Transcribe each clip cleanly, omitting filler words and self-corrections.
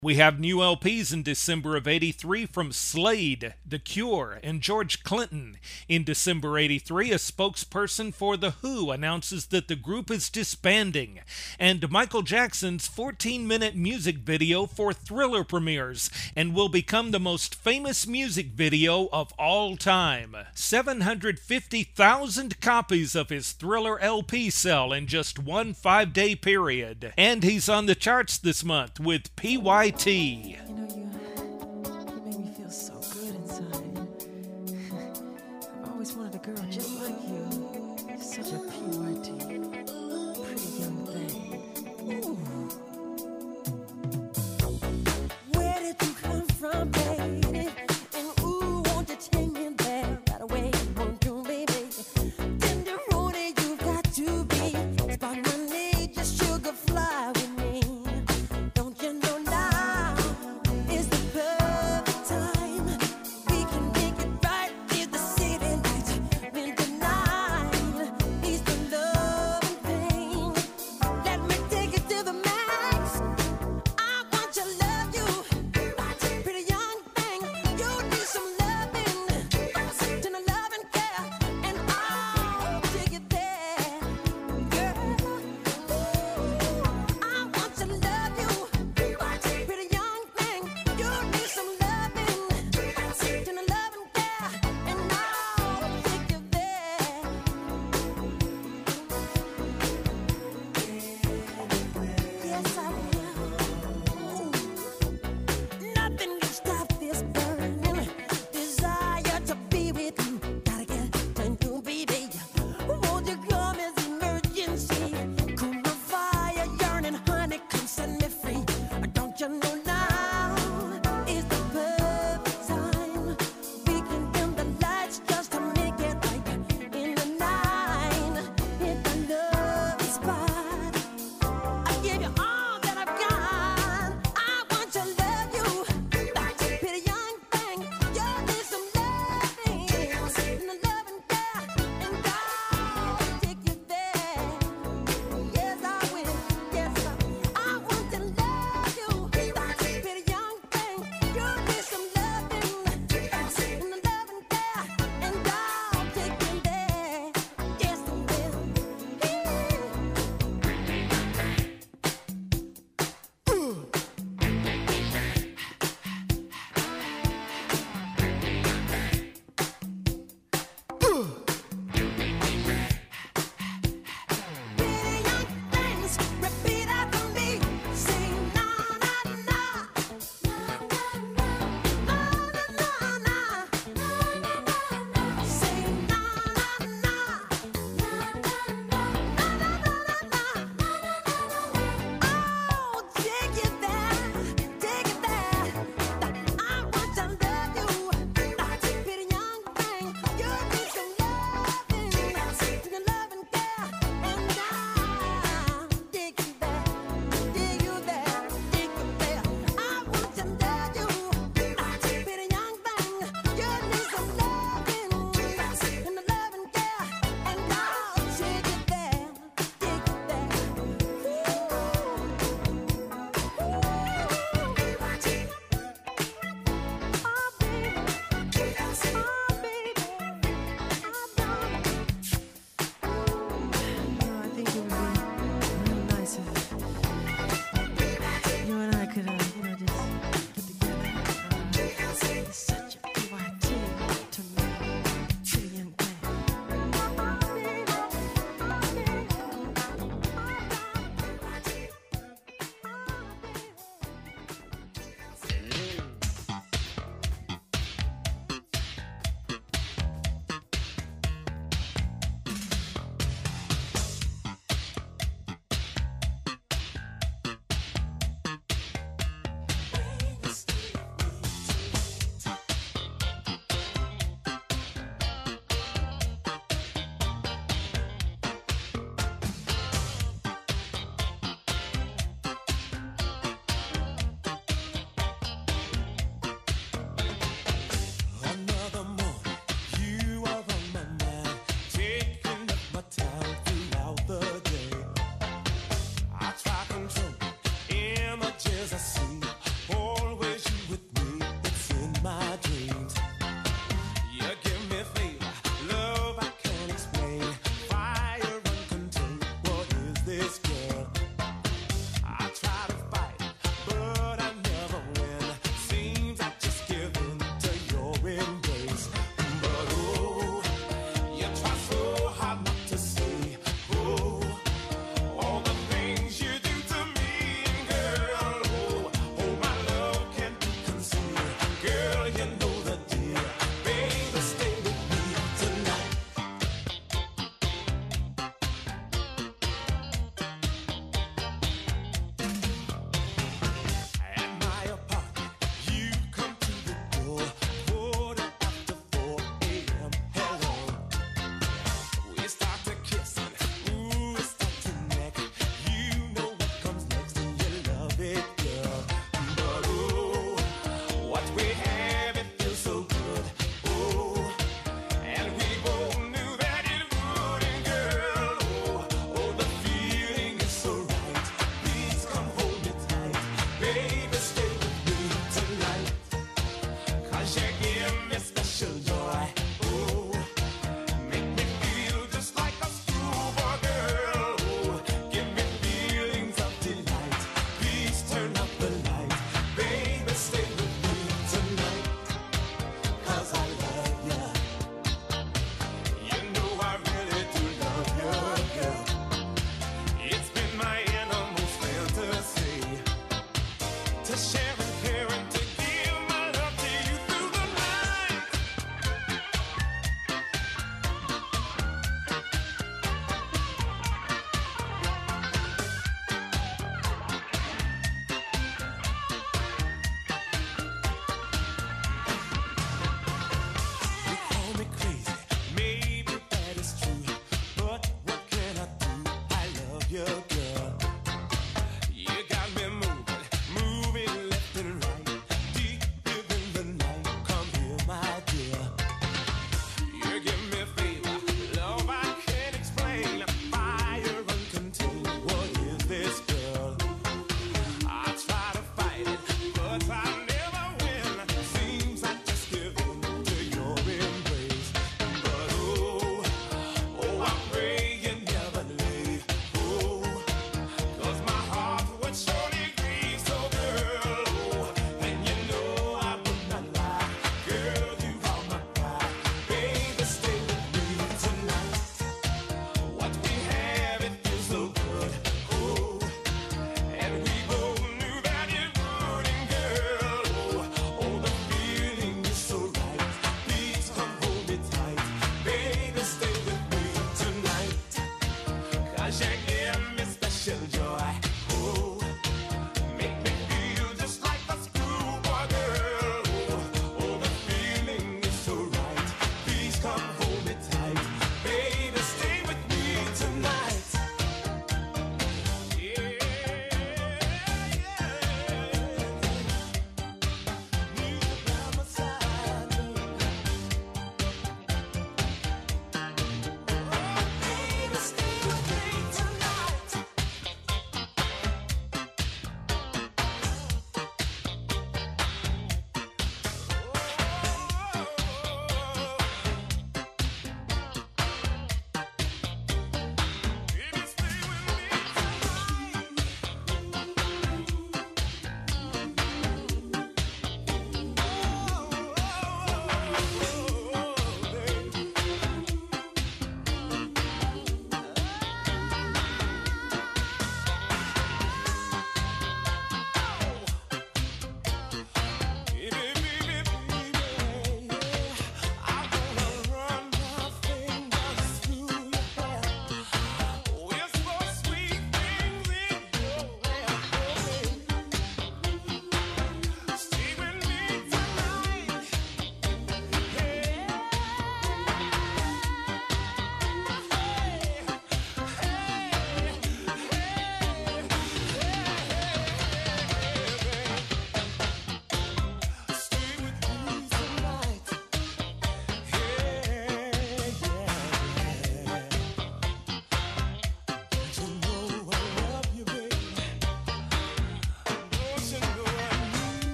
We have new LPs in December of '83 from Slade, The Cure, and George Clinton. In December '83, a spokesperson for The Who announces that the group is disbanding. And Michael Jackson's 14-minute music video for Thriller premieres and will become the most famous music video of all time. 750,000 copies of his Thriller LP sell in just one 5-day period. And he's on the charts this month with PYT. You know, you make me feel so good inside. I've always wanted a girl just like you. You're such a PYT, pretty young thing. Ooh. Where did you come from, baby? And ooh, won't you take me there right away? Won't you, baby? Tenderoni, you got to be. Spot my need, just sugar fly with me. Don't you know now?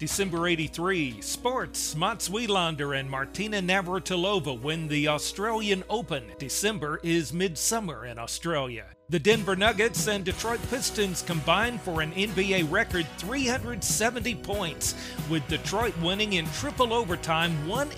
December 83, sports. Mats Wilander and Martina Navratilova win the Australian Open. December is midsummer in Australia. The Denver Nuggets and Detroit Pistons combine for an NBA record 370 points, with Detroit winning in triple overtime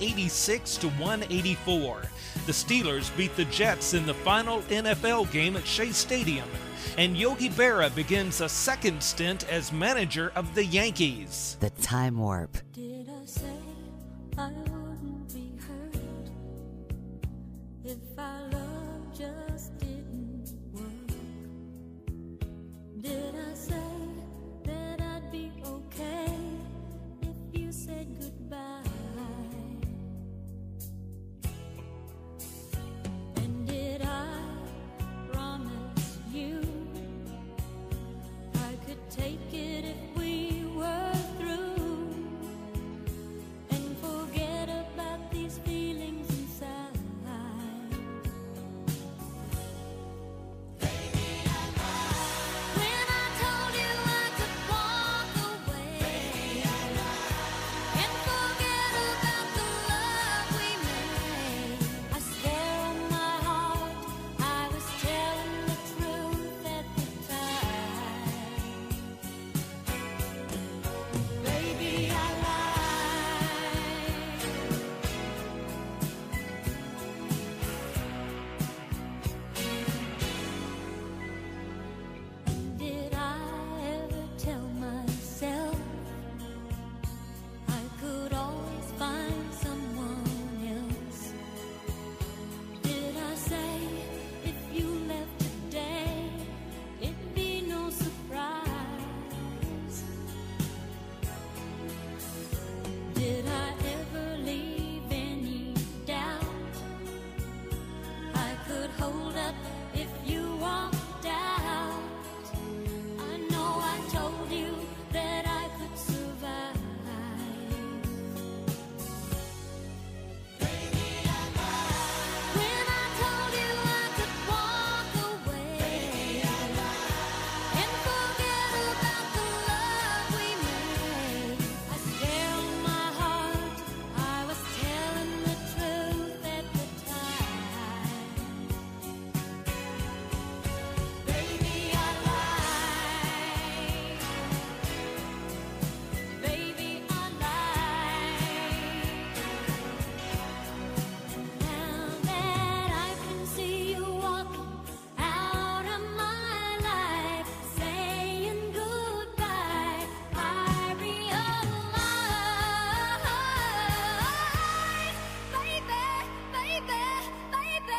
186-184. The Steelers beat the Jets in the final NFL game at Shea Stadium. And Yogi Berra begins a second stint as manager of the Yankees. The Time Warp. Did I say I wouldn't be hurt if our love just didn't work? Did I say that I'd be okay if you said goodbye? And did I promise you I could take it if we were through and forget about these feelings inside? When I told you I could walk away and forget about the love we made, I swear on my heart I was telling the truth at the time. Baby, I lied. Did I ever tell myself I could always find someone else? Did I say if you left today it'd be no surprise? Did I ever leave any doubt I could hold up if you walked out? I know I told you that I could survive. When I told you I could walk away and forget about the love we made, I swear on my heart I was telling the truth at the time. Baby, I lied. Baby, I lied. Now that I can see you walking out of my life, saying goodbye, I realize, baby, baby, baby.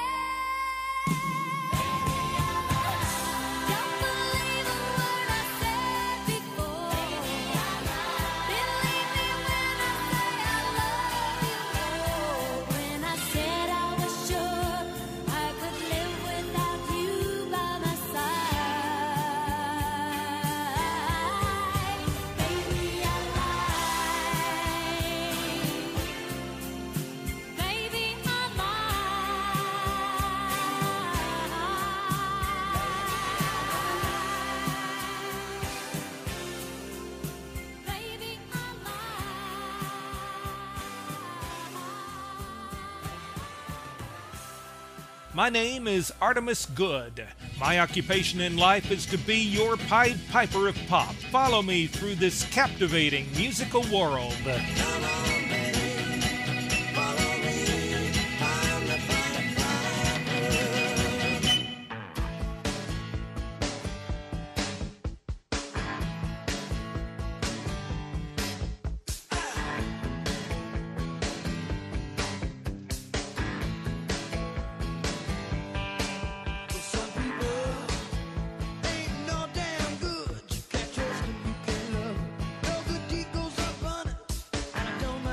Don't believe a word I said before. Believe me when I say I love you more. When I said I was sure I could live without you by my side. Baby, I lied. Baby, I lied. Baby, I lied. My name is Artemis Good. My occupation in life is to be your Pied Piper of pop. Follow me through this captivating musical world. Some people ain't no damn good. You can't trust 'em, you can't love 'em. No good deed goes unpunished, and I don't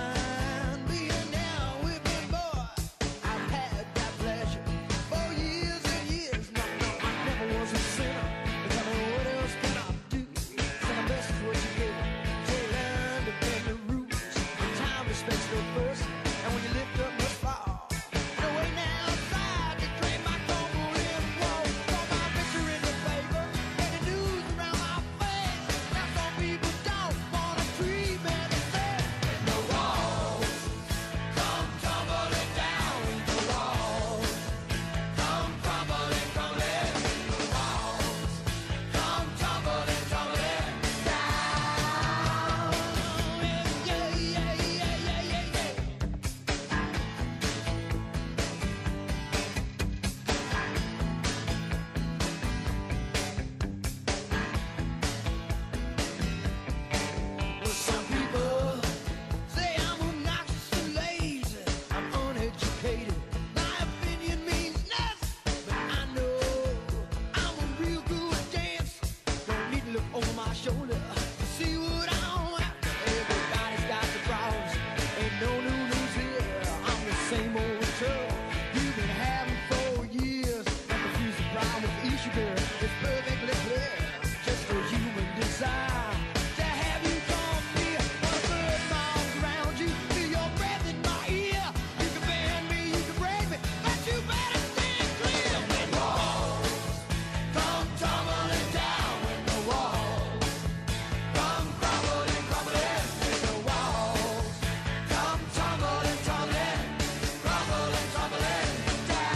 over my shoulder to see what I'm after. Everybody's got the problems, ain't no new news here. I'm the same old trouble you've been having for years. And confuse the problem with each girl. It's perfectly clear, just a human desire to have you come near. When a bird miles around you, feel your breath in my ear. You can bend me, you can break me, but you better stand clear. When the walls come tumbling down, when the walls come crumbling, crumbling, when the walls come tumbling, tumbling, crumbling, tumbling down.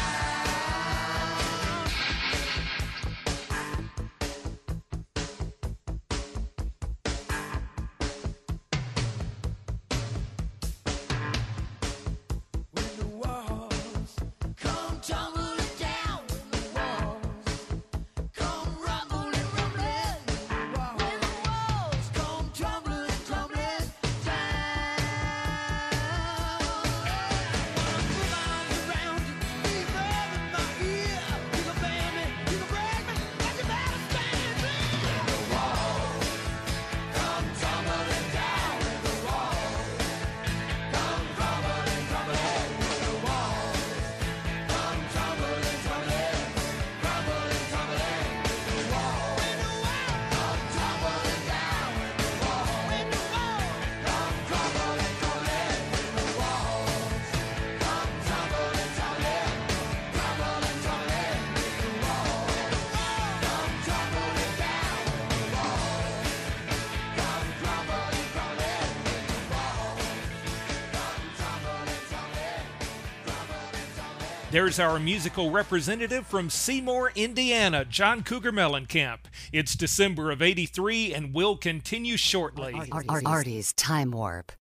When the walls come tumbling down, when the walls come rumbling, rumbling, when the walls come tumbling, tumbling down. Put my arms around you, deep in my ear. You can bend me, you can break me, but you better stand clear. When the walls come tumbling down, when the walls come crumbling, crumbling, when the walls come tumbling, tumbling, crumbling, tumbling, when the walls come tumbling down, when the walls come crumbling, crumbling, when the walls come tumbling, tumbling, crumbling, tumbling, when the walls come tumbling down, when the walls come crumbling, crumbling, when the walls come tumbling, tumbling, crumbling, tumbling. There's our musical representative from Seymour, Indiana, John Cougar Mellencamp. It's December of '83 and will continue shortly. Artie's Time Warp.